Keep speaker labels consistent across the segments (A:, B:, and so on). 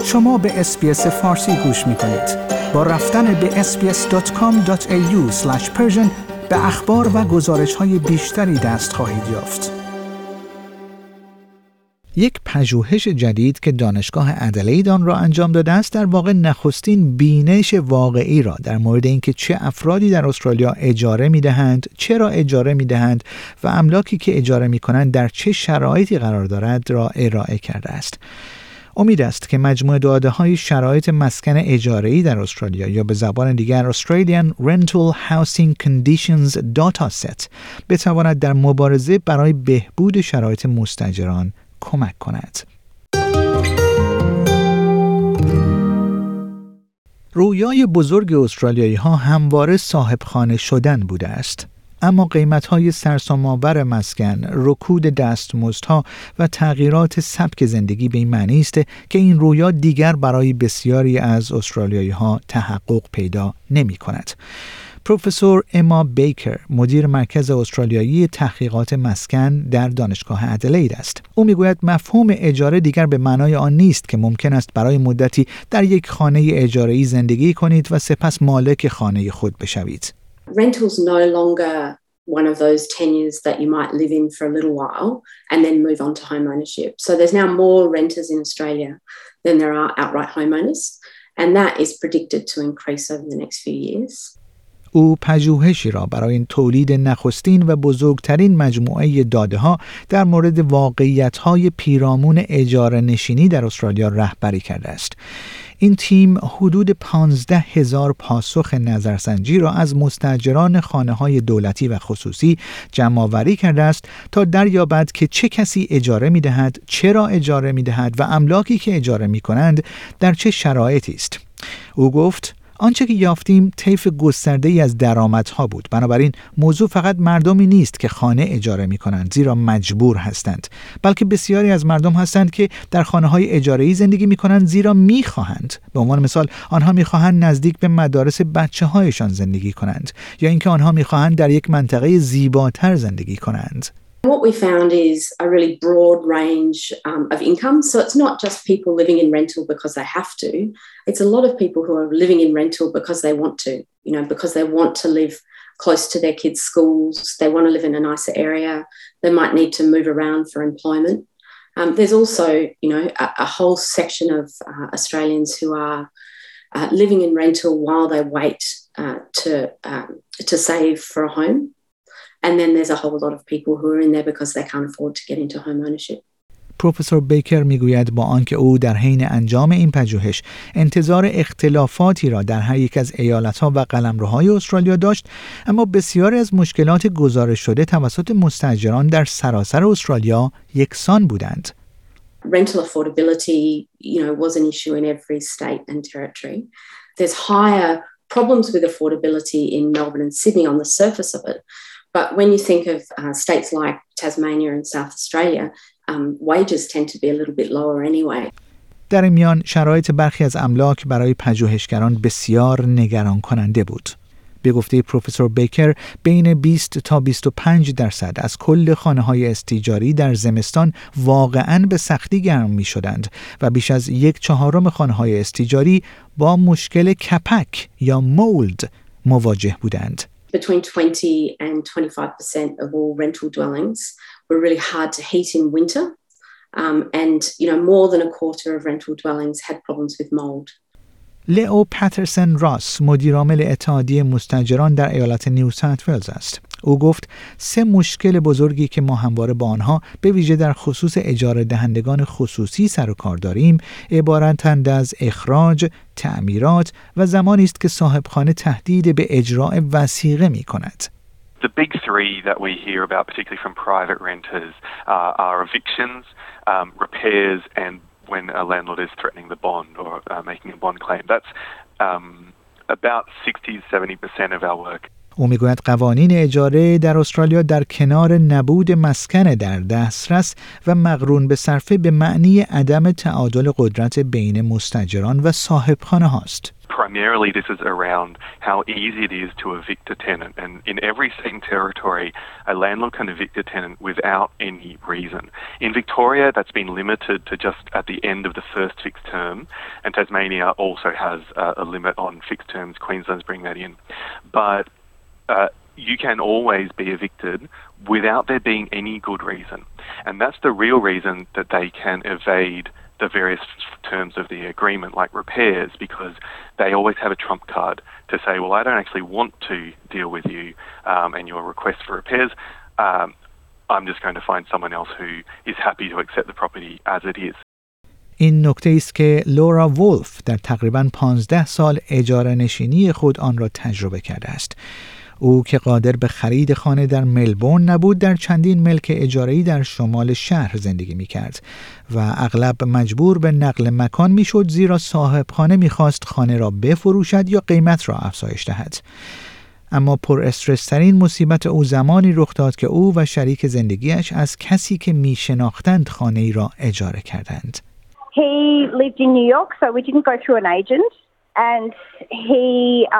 A: شما به اس‌بی‌اس فارسی گوش می‌کنید. با رفتن به sbs.com.au/persian به اخبار و گزارش‌های بیشتری دست خواهید یافت. یک پژوهش جدید که دانشگاه ادلید آن را انجام داده است در واقع نخستین بینش واقعی را در مورد اینکه چه افرادی در استرالیا اجاره می‌دهند، چرا اجاره می‌دهند و املاکی که اجاره می‌کنند در چه شرایطی قرار دارد را ارائه کرده است. امید است که مجموعه داده‌های شرایط مسکن اجاره‌ای در استرالیا یا به زبان دیگر Australian Rental Housing Conditions Dataset بتواند در مبارزه برای بهبود شرایط مستاجران کمک کند. رویای بزرگ استرالیایی‌ها همواره صاحب خانه شدن بوده است. اما قیمت‌های سرسام‌آور مسکن، رکود دستمزدها و تغییرات سبک زندگی به این معنی است که این رویا دیگر برای بسیاری از استرالیایی‌ها تحقق پیدا نمی‌کند. پروفسور اما بیکر، مدیر مرکز استرالیایی تحقیقات مسکن در دانشگاه ادلید است. او میگوید مفهوم اجاره دیگر به معنای آن نیست که ممکن است برای مدتی در یک خانه اجاره‌ای زندگی کنید و سپس مالک خانه خود بشوید.
B: Rental's no longer one of those tenures that you might live in for a little while and then move on to home ownership. So there's now more renters in Australia than there are outright homeowners, and that is predicted to increase over the next few years.
A: او پژوهشی را برای این تولید نخستین و بزرگترین مجموعه داده‌ها در مورد واقعیت‌های پیرامون اجاره نشینی در استرالیا رهبری کرده است. این تیم حدود 15,000 پاسخ نظرسنجی را از مستاجران خانه‌های دولتی و خصوصی جمع‌آوری کرده است تا دریابد که چه کسی اجاره می‌دهد، چرا اجاره می‌دهد و املاکی که اجاره می‌کنند در چه شرایطی است. او گفت آنچه که یافتیم طیف گسترده‌ای از درآمدها بود. بنابراین موضوع فقط مردمی نیست که خانه اجاره می‌کنند زیرا مجبور هستند، بلکه بسیاری از مردم هستند که در خانه‌های اجاره‌ای زندگی می‌کنند زیرا می‌خواهند. به عنوان مثال آنها می‌خواهند نزدیک به مدارس بچه‌هایشان زندگی کنند یا اینکه آنها می‌خواهند در یک منطقه زیباتر زندگی کنند.
B: What we found is a really broad range of income. So it's not just people living in rental because they have to. It's a lot of people who are living in rental because they want to, because they want to live close to their kids' schools. They want to live in a nicer area. They might need to move around for employment. There's also, a whole section of Australians who are living in rental while they wait to save for a home. And then there's a whole lot of people who are in there because they can't afford to get into home ownership.
A: پروفسور بیکر میگوید با آنکه او در حین انجام این پژوهش انتظار اختلافاتی را در هر یک از ایالت‌ها و قلمروهای استرالیا داشت، اما بسیاری از مشکلات گزارش شده توسط مستاجران در سراسر استرالیا یکسان بودند.
B: Rental affordability, was an issue in every state and territory. There's higher problems with affordability in Melbourne and Sydney on the surface of it. But when you think of states like Tasmania and South Australia, wages tend to be a little bit lower anyway.
A: در این میان شرایط برخی از املاک برای پژوهشگران بسیار نگران کننده بود. به گفته پروفسور بیکر بین 20 تا 25% از کل خانه‌های استیجاری در زمستان واقعاً به سختی گرم می‌شدند و بیش از 1/4 خانه‌های استیجاری با مشکل کپک یا مولد مواجه بودند.
B: Between 20 and 25% of all rental dwellings were really hard to heat in winter. And, more than a quarter of rental dwellings had problems with mold.
A: لئو پاترسن راس مدیرعامل اتحادیه مستاجران در ایالت نیو ساوت ولز است. او گفت 3 مشکل بزرگی که ما همواره با آنها به ویژه در خصوص اجاره دهندگان خصوصی سر و کار داریم عبارتند از اخراج، تعمیرات و زمانی است که صاحبخانه تهدید به اجراء وثیقه می کند.
C: The big three that we hear about, particularly from private renters, are evictions, repairs, and when a landlord is threatening the bond or making a bond claim. That's about 60-70% of our work.
A: او میگوید قوانین اجاره در استرالیا در کنار نبود مسکن در دسترس و مقرون به صرفه به معنی عدم تعادل قدرت بین مستاجران و صاحبخانه هاست.
C: Primarily, this is around how easy it is to evict a tenant. And in every state and territory, a landlord can evict a tenant without any reason. In Victoria, that's been limited to just at the end of the first fixed term, and Tasmania also has a limit on fixed terms. Queensland's bringing that in. But you can always be evicted without there being any good reason. And that's the real reason that they can evade the various terms of the agreement, like repairs, because they always have a trump card to say, well, I don't actually want to deal with you and your request for repairs. I'm just going to find someone else who is happy to accept the property as it is.
A: این نکته است که لورا وولف در تقریباً 15 سال اجاره نشینی خود آن را تجربه کرده است. او که قادر به خرید خانه در ملبورن نبود، در چندین ملک اجاره‌ای در شمال شهر زندگی می‌کرد و اغلب مجبور به نقل مکان می‌شد، زیرا صاحب خانه می‌خواست خانه را بفروشد یا قیمت را افزایش دهد. اما پر استرس ترین مصیبت او زمانی رخ داد که او و شریک زندگیش از کسی که می‌شناختند خانه‌ای را اجاره کردند.
D: He lived in New York, so we didn't go through an agent, and he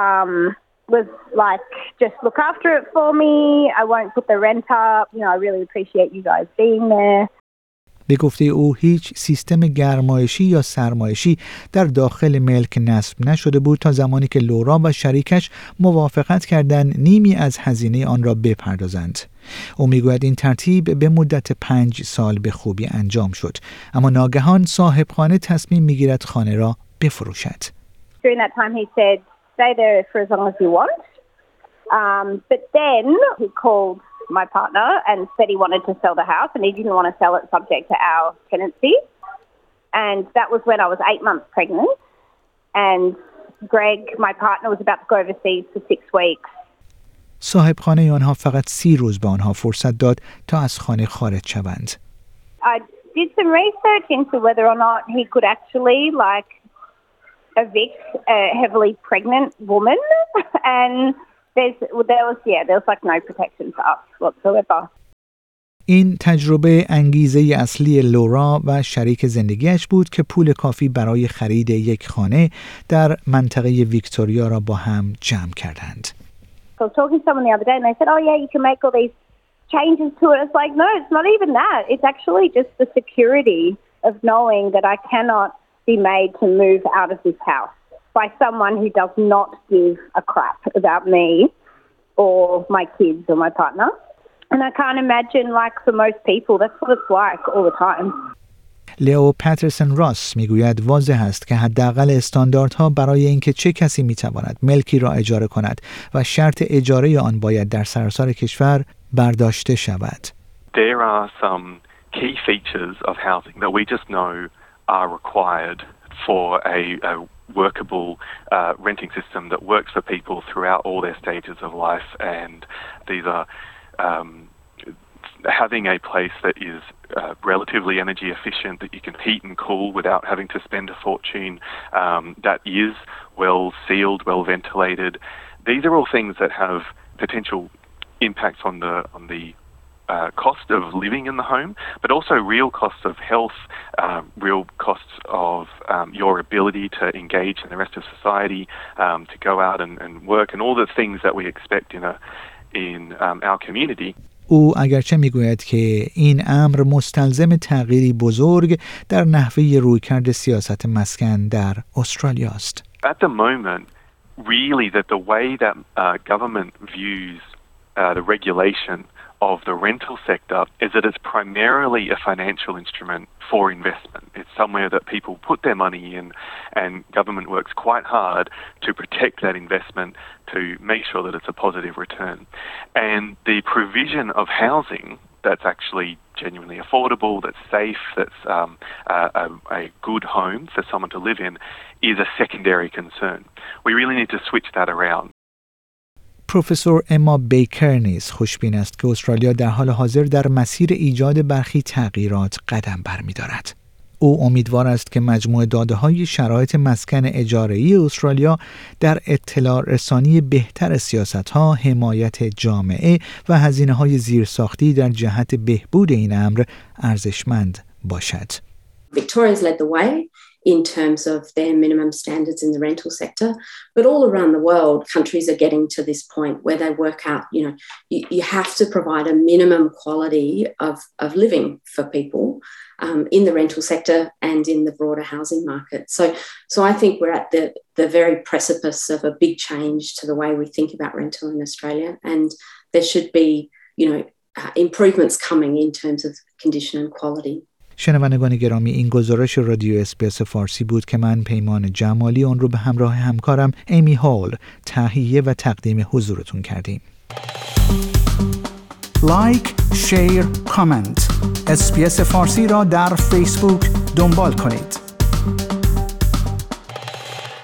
D: was like, just look after it for me, I won't put the rent up, you know, I really appreciate you guys being there.
A: به گفته او هیچ سیستم گرمایشی یا سرمایشی در داخل ملک نصب نشده بود تا زمانی که لورا و شریکش موافقت کردند نیمی از هزینه آن را بپردازند. او میگوید این ترتیب به مدت 5 سال به خوبی انجام شد، اما ناگهان صاحب خانه تصمیم میگیرد خانه را بفروشد.
D: During that time he said, stay there for as long as you want. But then he called my partner and said he wanted to sell the house and he didn't want to sell it subject to our tenancy. And that was when I was 8 months pregnant. And Greg, my partner, was about to go overseas for 6 weeks.
A: صاحب خانه آنها فقط 30 روز به آنها فرصت داد تا از خانه خارج شوند.
D: I did some research into whether or not he could actually evict a heavily pregnant woman, and there was like no protection for us whatsoever.
A: این تجربه انگیزه اصلی لورا و شریک زندگیش بود که پول کافی برای خرید یک خانه در منطقه ویکتوریا را با هم جمع کردند.
D: I was talking to someone the other day and they said, oh yeah, you can make all these changes to it. It's like, no, it's not even that. It's actually just the security of knowing that I cannot be made to move out of this house by someone who does not give a crap about me or my kids or my partner. And I can't imagine, for most people, that's what it's like all the time.
A: لیو پاترسون راس میگوید واضح است که حداقل استانداردها برای اینکه چه کسی میتواند ملکی را اجاره کند و شرط اجاره آن باید در سراسر کشور برداشته شود.
C: There are some key features of housing that we just know are required for a workable renting system that works for people throughout all their stages of life, and these are having a place that is relatively energy efficient, that you can heat and cool without having to spend a fortune, that is well sealed, well ventilated. These are all things that have potential impacts on the cost of living in the home, but also real costs of health, real costs of your ability to engage in the rest of society, to go out and work, and all the things that we expect in our community.
A: او اگرچه میگوید که این امر مستلزم تغییری بزرگ در نحوه رویکرد سیاست مسکن در استرالیا است.
C: At the moment, really that the way that government views the regulation of the rental sector is that it's primarily a financial instrument for investment. It's somewhere that people put their money in, and government works quite hard to protect that investment, to make sure that it's a positive return. And the provision of housing that's actually genuinely affordable, that's safe, that's a good home for someone to live in is a secondary concern. We really need to switch that around.
A: پروفسور اما بیکر نیز خوشبین است که استرالیا در حال حاضر در مسیر ایجاد برخی تغییرات قدم برمی‌دارد. او امیدوار است که مجموع داده‌های شرایط مسکن اجاره‌ای استرالیا در اطلاع رسانی بهتر سیاست‌ها، حمایت جامعه و هزینه‌های زیرساختی در جهت بهبود این امر ارزشمند باشد.
B: Victoria's led the way in terms of their minimum standards in the rental sector. But all around the world, countries are getting to this point where they work out, you have to provide a minimum quality of living for people in the rental sector and in the broader housing market. So I think we're at the very precipice of a big change to the way we think about rental in Australia, and there should be, improvements coming in terms of condition and quality.
A: شنوندگان گرامی، این گزارش رادیو اس‌بی‌اس فارسی بود که من پیمان جمالی اون رو به همراه همکارم ایمی هال تهیه و تقدیم حضورتون کردیم. لایک، شیر، کامنت. اس‌بی‌اس فارسی را در فیسبوک دنبال کنید.